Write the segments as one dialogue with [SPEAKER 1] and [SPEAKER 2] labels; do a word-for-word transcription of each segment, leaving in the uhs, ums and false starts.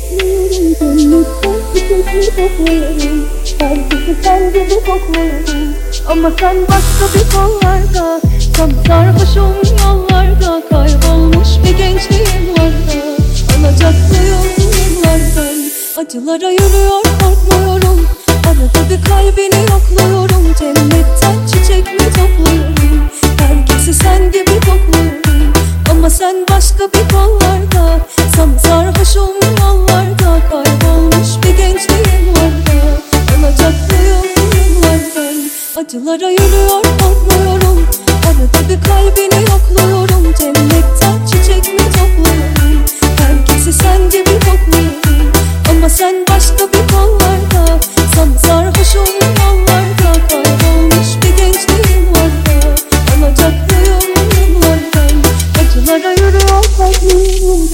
[SPEAKER 1] Cennetten çiçekleri topluyorum, herkesi sen gibi kokluyorum. Ama sen başka bir kollarda, tam sarhoşum yollarda. Kaybolmuş bir gençliğim var da, alacaklıyım yıllardan. Acılara yürüyor korkmuyorum, arada bir kalbini yokluyorum. Cennetten çiçek mi topluyorum, herkesi sen gibi kokluyorum. Ama sen başka bir kollarda, tam sarhoşum yollarda. Kaybolmuş bir gençliğim var da, alacaklıyım yıllardan. Acılara yürüyor korkmuyorum, arada bir kalbini yokluyorum. Cennetten çiçek mi topluyorum, herkesi sen gibi kokluyorum. Ama sen başka bir kollarda, tam sarhoşum yollarda. Kaybolmuş bir gençliğim var da, alacaklıyım yıllardan. Acılara yürüyor korkmuyorum.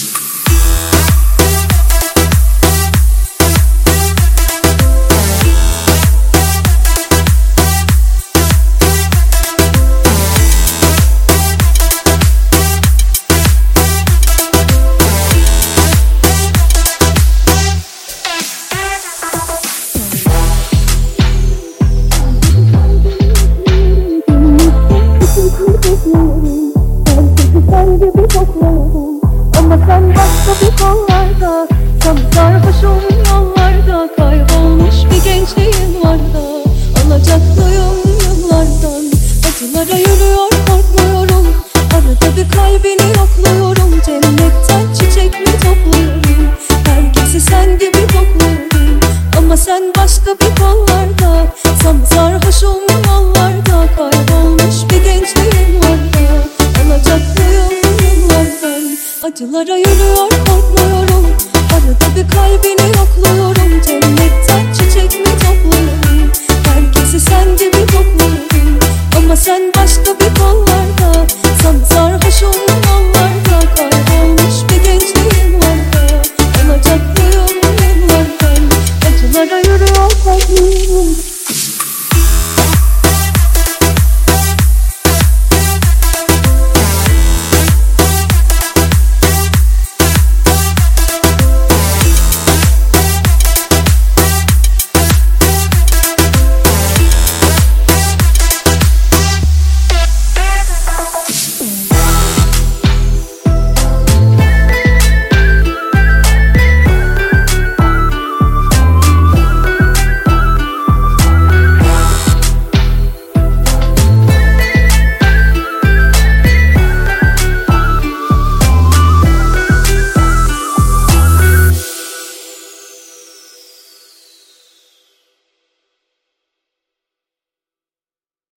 [SPEAKER 1] Sen gibi kokluyorum. Ama sen başka bir kollarda, tam sarhoşum yollarda. Kaybolmuş bir gençliğim var da, alacaklıyım yıllardan. Acılara yürüyor korkmuyorum, arada bir kalbini yokluyorum. Cennetten çiçek mi topluyorum, herkesi sen gibi kokluyorum. Ama sen başka bir kollarda, tam sarhoşum yollarda. Kaybolmuş bir gençliğim var da, alacaklıyım yıllardan. Acılara yürüyor korkmuyorum, arada bir kalbini yokluyorum. Cennet